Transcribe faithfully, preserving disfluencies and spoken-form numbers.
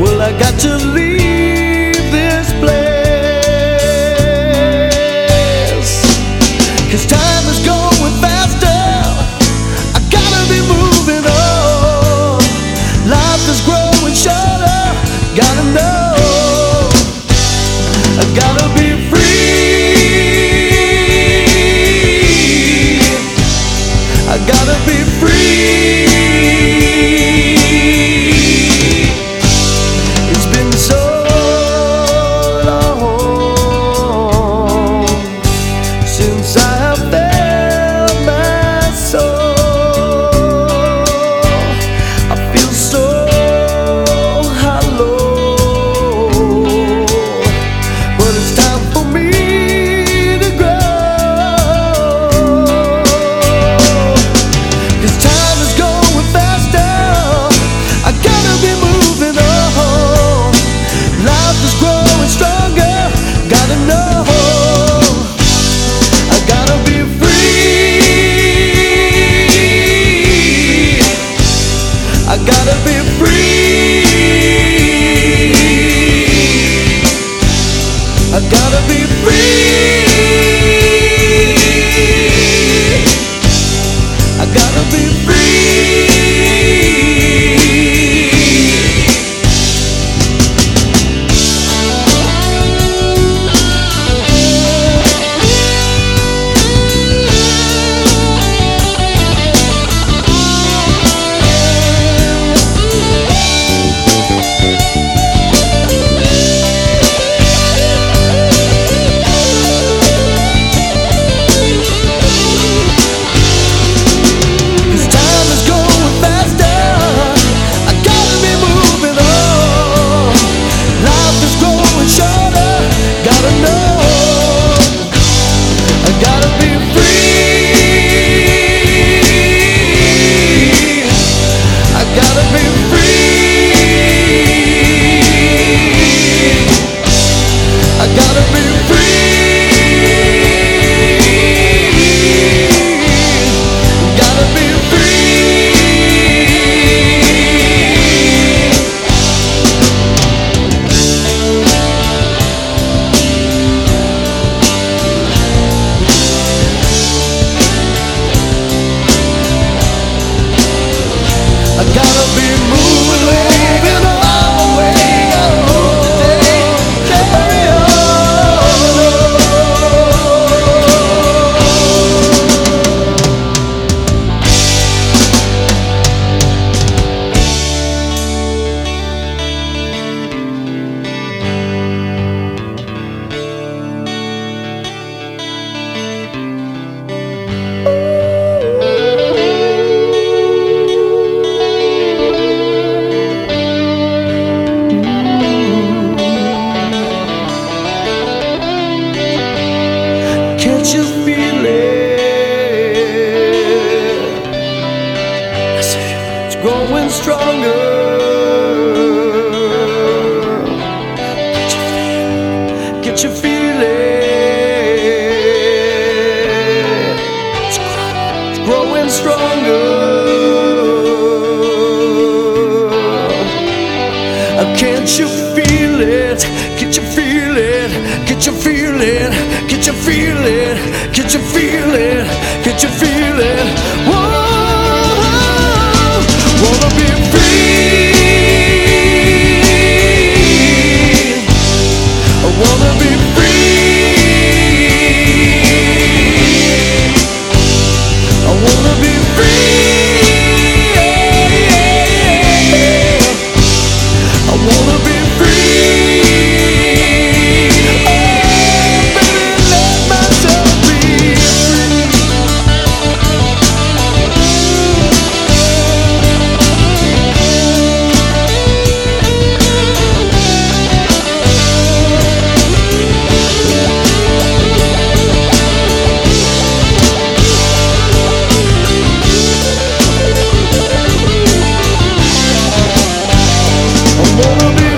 Well, I got to leave this place, 'cause time is going faster. I gotta be moving on. Life is growing shorter. Gotta know, I gotta be free. I gotta be free. It's been so long since I have felt my soul. I feel so hollow, but it's time for me to grow, 'cause time is going faster. I gotta be moving on. Life is growing stronger. Gotta know, I gotta be free. I gotta be free. I gotta be free. I gotta be free. I gotta be moving, moving all the way today. Carry Can't you feel it? I say it's growing stronger. Can't you feel it? It's growing, it's growing stronger. Can't you feel it? Can't you feel it? Can't you feel it? Can't you feel it? Can't you feel it? Can't you feel it? Whoa, wanna be free. I wanna be free. I wanna be free. I wanna be I wanna be